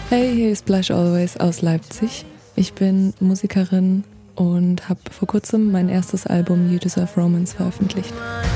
Hey, hier ist Blush Always aus Leipzig. Ich bin Musikerin und habe vor kurzem mein erstes Album You Deserve Romance veröffentlicht.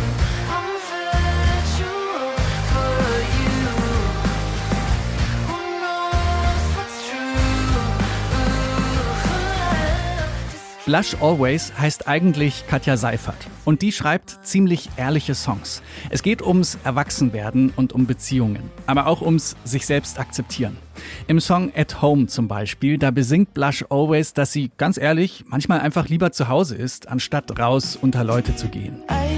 Blush Always heißt eigentlich Katja Seiffert und die schreibt ziemlich ehrliche Songs. Es geht ums Erwachsenwerden und um Beziehungen, aber auch ums sich selbst akzeptieren. Im Song At Home zum Beispiel, da besingt Blush Always, dass sie, ganz ehrlich, manchmal einfach lieber zu Hause ist, anstatt raus unter Leute zu gehen.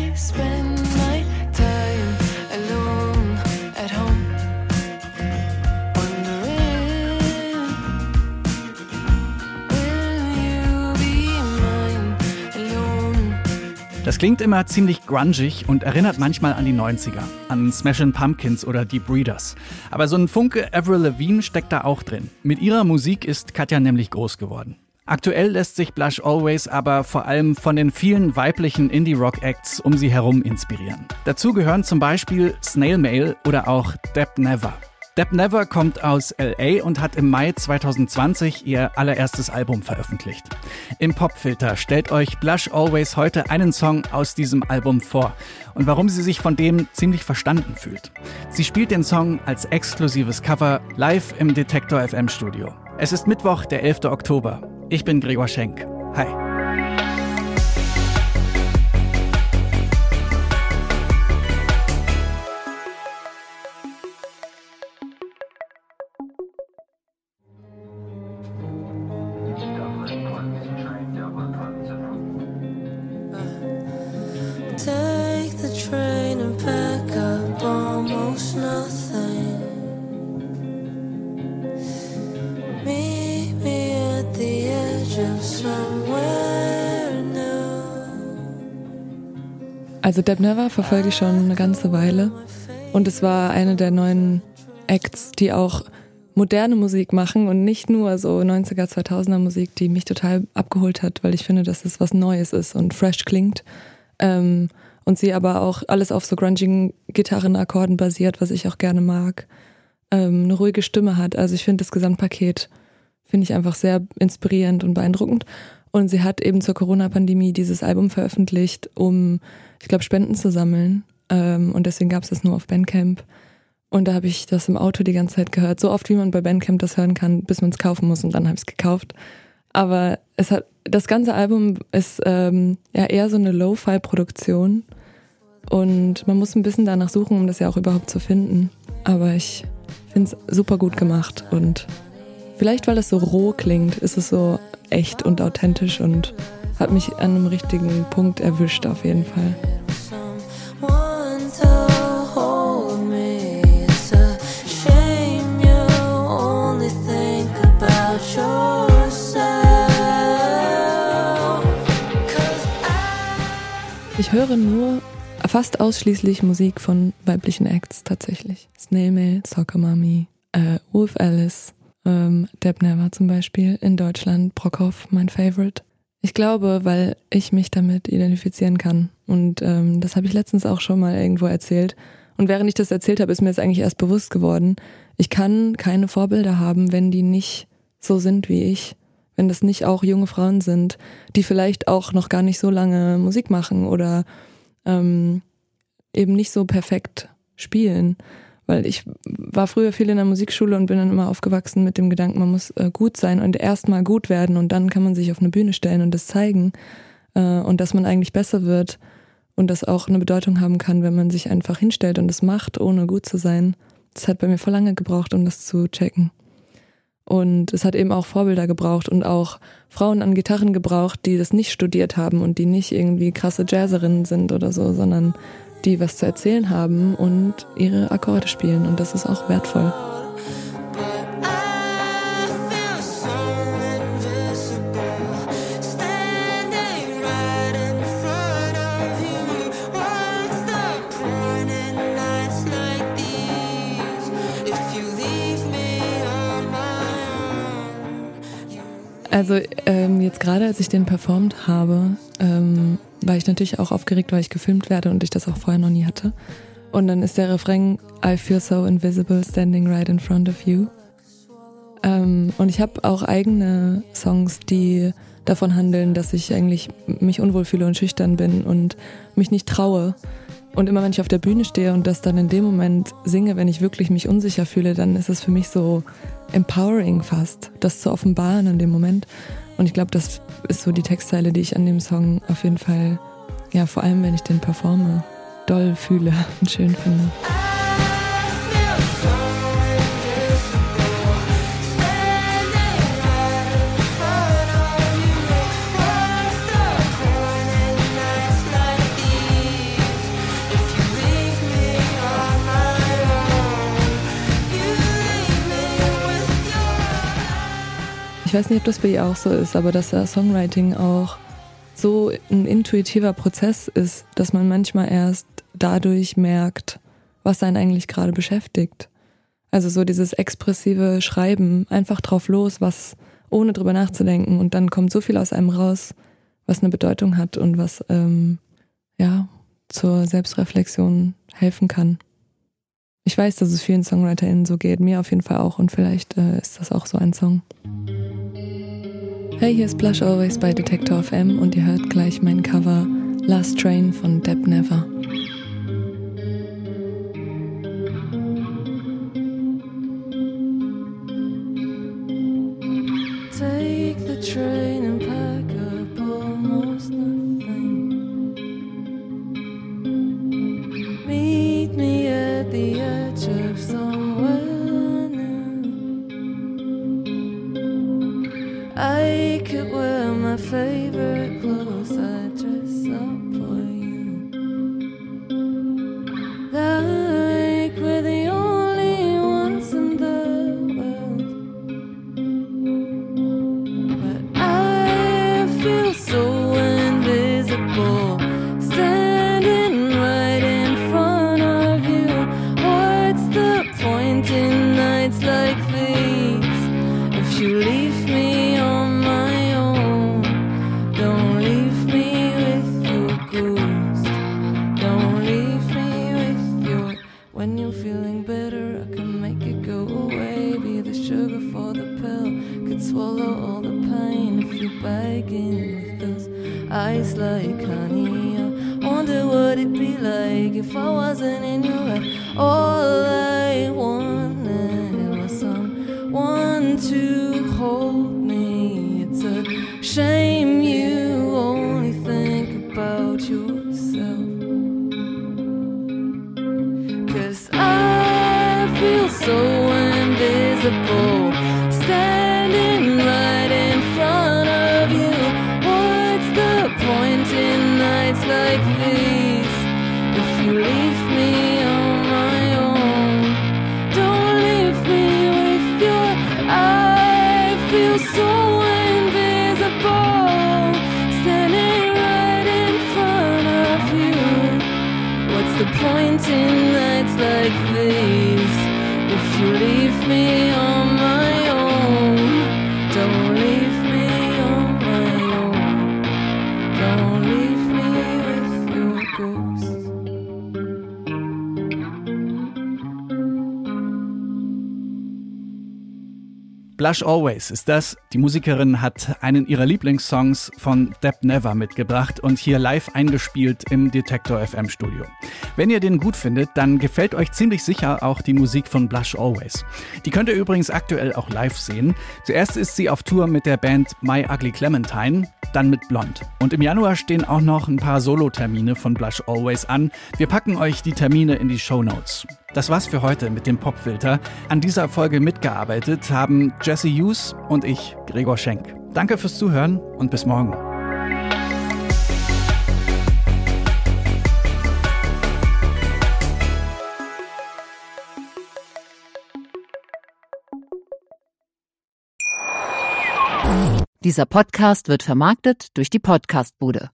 Das klingt immer ziemlich grungig und erinnert manchmal an die 90er, an Smashing Pumpkins oder die Breeders. Aber so ein Funke Avril Lavigne steckt da auch drin. Mit ihrer Musik ist Katja nämlich groß geworden. Aktuell lässt sich Blush Always aber vor allem von den vielen weiblichen Indie-Rock-Acts um sie herum inspirieren. Dazu gehören zum Beispiel Snail Mail oder auch Deb Never. Deb Never kommt aus L.A. und hat im Mai 2020 ihr allererstes Album veröffentlicht. Im Popfilter stellt euch Blush Always heute einen Song aus diesem Album vor und warum sie sich von dem ziemlich verstanden fühlt. Sie spielt den Song als exklusives Cover live im Detektor FM Studio. Es ist Mittwoch, der 11. Oktober. Ich bin Gregor Schenk. Hi. Take the train and pack up almost nothing. Meet me at the edge of somewhere new. Also Deb Never verfolge ich schon eine ganze Weile und es war eine der neuen Acts, die auch moderne Musik machen und nicht nur so 90er, 2000er Musik, die mich total abgeholt hat, weil ich finde, dass es was Neues ist und fresh klingt. Und sie aber auch alles auf so grungigen Gitarrenakkorden basiert, was ich auch gerne mag. Eine ruhige Stimme hat. Also ich finde das Gesamtpaket finde ich einfach sehr inspirierend und beeindruckend. Und sie hat eben zur Corona-Pandemie dieses Album veröffentlicht, um, ich glaube, Spenden zu sammeln. Und deswegen gab es das nur auf Bandcamp. Und da habe ich das im Auto die ganze Zeit gehört. So oft, wie man bei Bandcamp das hören kann, bis man es kaufen muss. Und dann habe ich es gekauft. Aber das ganze Album ist ja eher so eine Lo-Fi-Produktion und man muss ein bisschen danach suchen, um das ja auch überhaupt zu finden. Aber ich finde es super gut gemacht und vielleicht, weil es so roh klingt, ist es so echt und authentisch und hat mich an einem richtigen Punkt erwischt auf jeden Fall. Ich höre nur fast ausschließlich Musik von weiblichen Acts tatsächlich. Snail Mail, Soccer Mommy, Wolf Alice, Deb Never zum Beispiel in Deutschland, Brockhoff, mein Favorite. Ich glaube, weil ich mich damit identifizieren kann und das habe ich letztens auch schon mal irgendwo erzählt. Und während ich das erzählt habe, ist mir jetzt eigentlich erst bewusst geworden, ich kann keine Vorbilder haben, wenn die nicht so sind wie ich. Wenn das nicht auch junge Frauen sind, die vielleicht auch noch gar nicht so lange Musik machen oder eben nicht so perfekt spielen. Weil ich war früher viel in der Musikschule und bin dann immer aufgewachsen mit dem Gedanken, man muss gut sein und erstmal gut werden und dann kann man sich auf eine Bühne stellen und das zeigen. Und dass man eigentlich besser wird und das auch eine Bedeutung haben kann, wenn man sich einfach hinstellt und es macht, ohne gut zu sein. Das hat bei mir voll lange gebraucht, um das zu checken. Und es hat eben auch Vorbilder gebraucht und auch Frauen an Gitarren gebraucht, die das nicht studiert haben und die nicht irgendwie krasse Jazzerinnen sind oder so, sondern die was zu erzählen haben und ihre Akkorde spielen. Und das ist auch wertvoll. Also jetzt gerade, als ich den performt habe, war ich natürlich auch aufgeregt, weil ich gefilmt werde und ich das auch vorher noch nie hatte. Und dann ist der Refrain I feel so invisible standing right in front of you. Und ich habe auch eigene Songs, die davon handeln, dass ich eigentlich mich unwohl fühle und schüchtern bin und mich nicht traue. Und immer wenn ich auf der Bühne stehe und das dann in dem Moment singe, wenn ich wirklich mich unsicher fühle, dann ist es für mich so empowering fast, das zu offenbaren in dem Moment. Und ich glaube, das ist so die Textzeile, die ich an dem Song auf jeden Fall, ja, vor allem wenn ich den performe, doll fühle und schön finde. Ich weiß nicht, ob das bei ihr auch so ist, aber dass das Songwriting auch so ein intuitiver Prozess ist, dass man manchmal erst dadurch merkt, was einen eigentlich gerade beschäftigt. Also so dieses expressive Schreiben, einfach drauf los, was ohne drüber nachzudenken, und dann kommt so viel aus einem raus, was eine Bedeutung hat und was zur Selbstreflexion helfen kann. Ich weiß, dass es vielen SongwriterInnen so geht, mir auf jeden Fall auch, und vielleicht ist das auch so ein Song. Hey, hier ist Blush Always bei Detektor FM und ihr hört gleich mein Cover Last Train von Deb Never. Take the train and pack up almost nothing. Meet me at the edge of somewhere new. I could wear my favorite clothes, I'd dress up for you. Like we're the only ones in the world. But I feel so invisible, standing right in front of you. What's the point in nights like these if you leave me on my own? Don't leave me with your ghost. Don't leave me with your... When you're feeling better, I can make it go away. Be the sugar for the pill, could swallow all the pain if you're begging with those eyes like honey. I wonder what it'd be like if I wasn't in your life. All I wanted was someone to hold me. It's a shame you only think about yourself. 'Cause I feel so invisible, standing right in front of you. What's the point in nights like these if you leave me on my own? Don't leave me with your... I feel so invisible, standing right in front of you. What's the point in nights like these if you leave me on my own? Don't leave me on my own. Don't leave me with your ghost. Blush Always ist das. Die Musikerin hat einen ihrer Lieblingssongs von Deb Never mitgebracht und hier live eingespielt im Detektor FM Studio. Wenn ihr den gut findet, dann gefällt euch ziemlich sicher auch die Musik von Blush Always. Die könnt ihr übrigens aktuell auch live sehen. Zuerst ist sie auf Tour mit der Band My Ugly Clementine, dann mit Blond. Und im Januar stehen auch noch ein paar Solo-Termine von Blush Always an. Wir packen euch die Termine in die Shownotes. Das war's für heute mit dem Popfilter. An dieser Folge mitgearbeitet haben Jesse Hughes und ich, Gregor Schenk. Danke fürs Zuhören und bis morgen. Dieser Podcast wird vermarktet durch die Podcast-Bude.